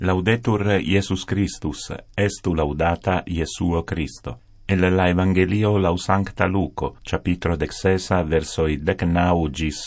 Laudetur Iesus Christus, estu laudata Iesuo Christo. El la Evangelio lau Sancta Luco, capitro 16, versoi 19 gis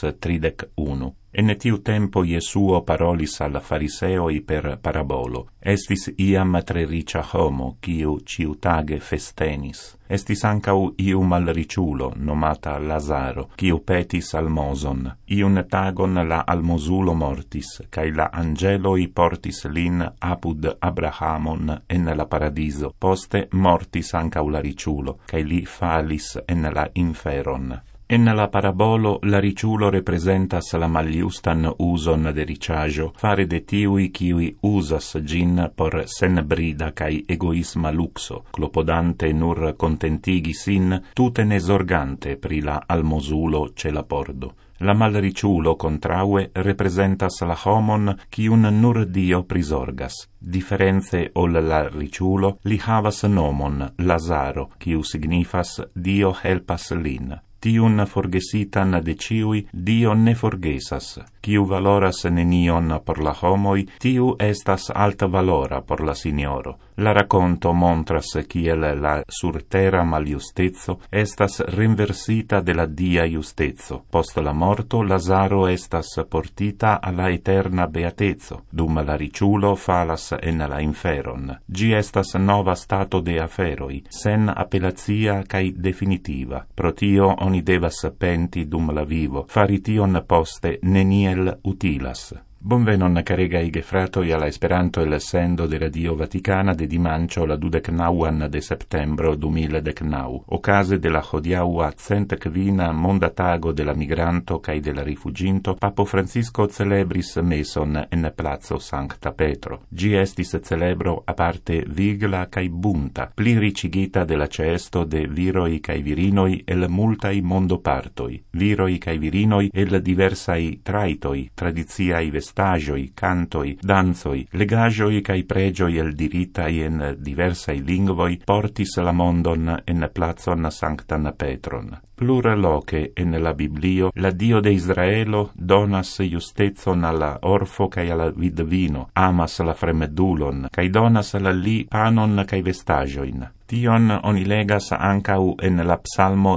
31. En tiu tempo Iesuo parolis al fariseoi per parabolo. Estis iam tre ricia homo, quiu ciutage festenis. Estis ancau iu malriciulo, nomata Lazaro, quiu petis almoson. Iun tagon la almosulo mortis, cae la angeloi portis lin apud Abrahamon en la paradiso. Poste mortis ancau la riciulo, cae li falis en la inferon. En la parabolo la riciulo representas la maliustan uson de ricagio, fare de tiui quiui usas gin por senbrida cae egoisma luxo, clopodante nur contentigi sin, tute nesorgante pri la almosulo ce la pordo. La malriciulo contraue representas la homon quiun nur Dio prisorgas. Differenze ol la riciulo li havas nomon Lazaro, quiu signifas Dio helpas lin. Tiun forgesitan de ciui Dio ne forgesas. Ciu valoras nenion por la homoi, tiu estas alta valora por la Signoro. La raconto montras kiel la surtera maliustezo estas rinversita de la dia justezo. Post la morto Lazaro estas portita alla eterna beatezo, dum la riciulo falas en la inferon. Gi estas nova stato de aferoi, sen appellazia cae definitiva. Pro tio oni devas penti dum la vivo, fari tion poste neniel utilas. Bonvenon caregai gefratoi alla Esperanto el sendo de Radio Vaticana de dimancio la 29 de septembro 2019, ocase de la hodiaua 105 monda tago de la migranto cae de la rifuginto, Papo Francisco celebris meson en Plazo Sancta Petro. Gi estis celebro aparte vigla cae bunta, pli ricigita de la ceesto de viroi cae virinoi el multai mondopartoi, viroi cae virinoi el diversai traitoi, tradiziai vestagioi, cantoi, danzoi, legagioi cae pregioi el diritai en diversai lingvoi portis la mondon en Plazon Sanctan Petron. Plura loce en la Biblio la Dio de Israelo donas justezon alla orfo cae alla vidvino, amas la fremedulon, cae donas alla li panon cae vestagioin. Tion oni legas ancau en la Psalmo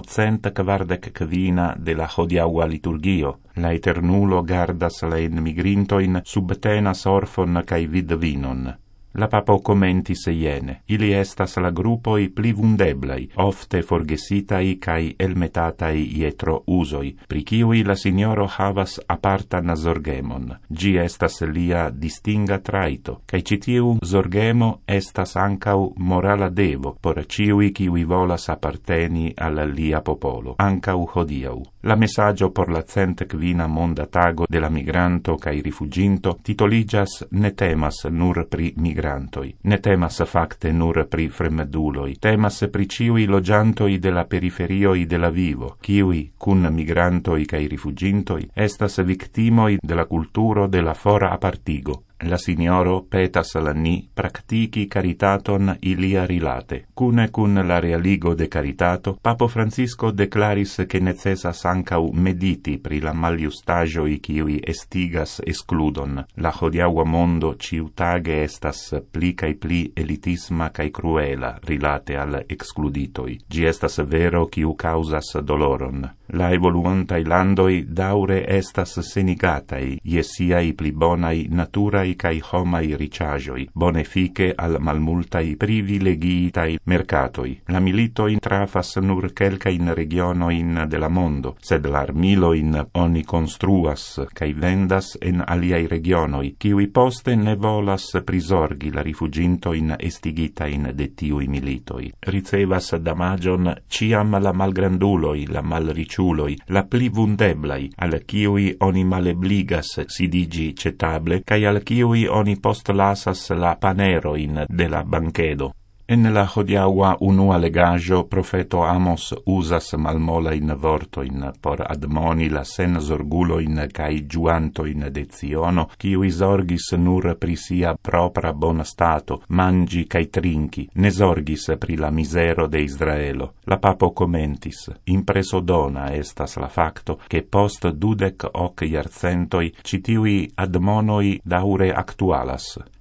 145 de la hodiaua liturgio. La Eternulo gardas la enmigrintoin, subtenas orfon cae vidvinon. La Papo commentis iene, ili estas la gruppoi pli vundeblai, ofte forgesitai cae elmetatai ietro usoi, pri ciui la Signoro havas apartan zorgemon. Gi estas lia distinga traito, cae citiu zorgemo estas ancau morala devo, por ciui ciui volas apparteni al lia popolo, ancau hodiau. La messaggio por la 105 monda tago de la migranto cae rifuginto titoligas ne temas nur pri migrantoi, ne temas facte nur pri fremeduloi, temas pri ciui logiantoi de la periferioi de la vivo, ciui, cun migrantoi cae rifugintoi, estas victimoi de la culturo de la fora apartigo. La Signoro petas la ni practici caritaton ilia rilate. Cune cun la realigo de caritato, Papo Francisco declaris che necessas ancau mediti pri la maliustagioi ciui estigas excludon. La hodiaua mondo ciutage estas pli cae pli elitisma cae cruela rilate al excluditoi. Gi estas vero ciu causas doloron. La evoluantai landoi daure estas senigatai, iesiai pli bonai naturai cae homai ricagioi, bonefice al malmultai privilegiitai mercatoi. La militoin trafas nur quelcain regionoin de la mondo, sed l'armiloin oni construas cae vendas en aliai regionoi, ciui poste ne volas prisorgi la rifugintoin estigitain de tiui militoi. Ricevas damagion ciam la malgranduloi, la malriciuloi, la pli vundeblai, al ciui oni malebligas sidigi cetable, cae al ciui oni postlasas la paneroin de la banchedo. En la hodiaua unua legajo profeto Amos usas malmolain vortoin por admoni la senzorguloin cae giuantoin de Ziono, quiui zorgis nur pri sia propra bona stato, mangi cae trinchi, ne zorgis pri la misero de Israelo. La Papo commentis, impreso dona estas la facto, che post 28 jarcentoi citiui admonoi daure actualas.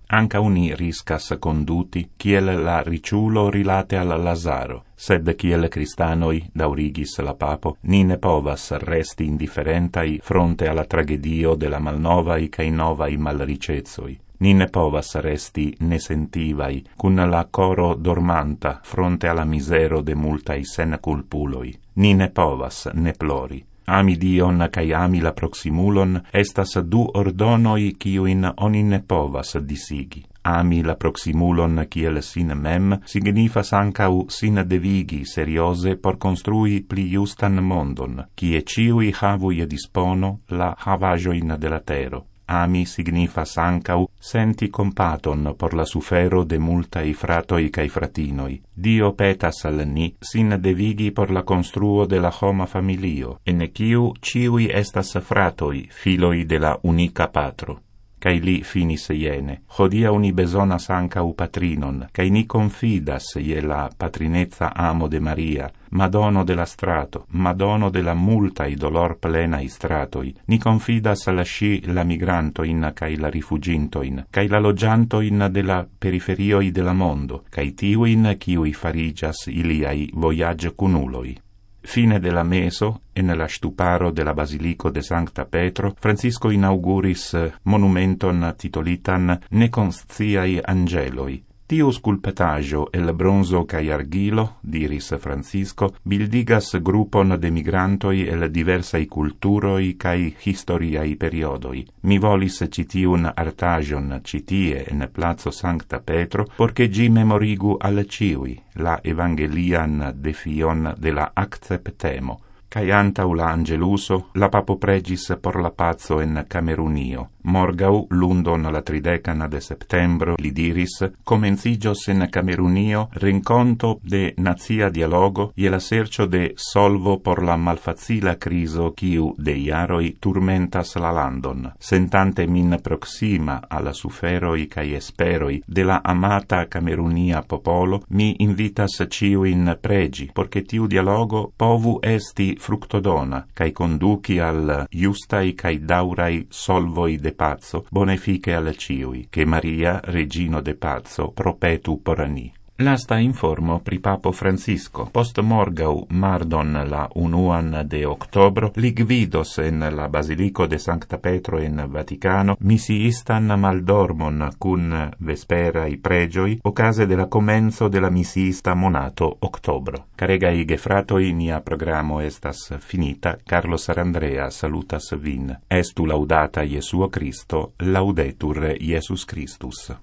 Anca uni riscas conduti, kiel la riciulo rilate al Lazaro, sed kiel Cristanoi, daurigis la papo, ni ne povas resti indifferentai fronte alla tragedio de la malnovai cae novai malricezoi. Ni ne povas resti nesentivai, cun la coro dormanta fronte alla misero de multai sen culpuloi. Ni ne povas ne plori. Ami Dion cae ami la proximulon estas du ordonoi kiuin oni ne povas disigi. Ami la proximulon kiel sin mem signifas ancau sin devigi seriose por construi pli justan mondon, kie ciui havu je dispono la havajoin de la tero. Ami signifas ancau senti compaton por la sufero de multai fratoi cae fratinoi. Dio petas al ni sin devigi por la construo de la homa familio, en ciu ciui estas fratoi, filoi de la unica patro. Cae li finis iene, hodia uni besonas ancau patrinon, cae ni confidas je la patrinezza amo de Maria, Madono de la strato, Madono de la multai dolor plenai stratoi, ni confidas la sci la migrantoin cae la rifugintoin, cae la logiantoin de la periferioi de la mondo, cae tiuin ciui farigias iliai voyage cunuloi. Fine de la meso, en la stuparo de la Basilico de Sancta Petro, Francisco inauguris monumenton titolitan Ne consciai angeloi. Tiu sculptajo el bronzo cae argilo, diris Francisco, bildigas grupon de migrantoi el diversai culturoi cae historiai periodoi. Mi volis citiun artajon citie en Plazo Sancta Petro, porce gi memorigu al ciui la evangelian defion de la acceptemo. Cae antau la angeluso, la papo pregis por la pazzo en Camerunio. Morgau, lundon la 30 de septembro, li diris, comencigios en Camerunio renconto de nazia dialogo e la sercio de solvo por la malfacila criso quiu de iaroi turmentas la landon. Sentante min proxima alla suferoi cae esperoi de la amata Camerunia popolo, mi invitas ciuin pregi, porce tiu dialogo povu esti fructodona, cae conduci al justai cae daurai solvoi de pazzo, bonefice al ciui, che Maria, Regino de pazzo, propetu por ni. Lasta informo pri Papo Francisco. Post morgau mardon la 1 de octobro li gvidos en la Basilico de Sancta Petro en Vaticano misiistan maldormon cun vesperai pregioi ocase de la comenzo de la misiista monato octobro. Caregai gefratoi, nia programo estas finita. Carlos Arandrea salutas vin. Estu laudata Jesuo Christo, laudetur Jesus Christus.